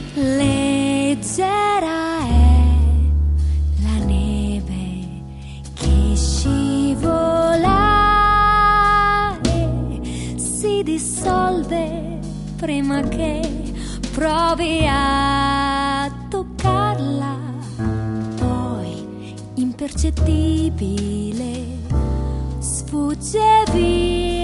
Leggera è la neve che scivola e si dissolve prima che provi a toccarla, poi impercettibile sfugge via.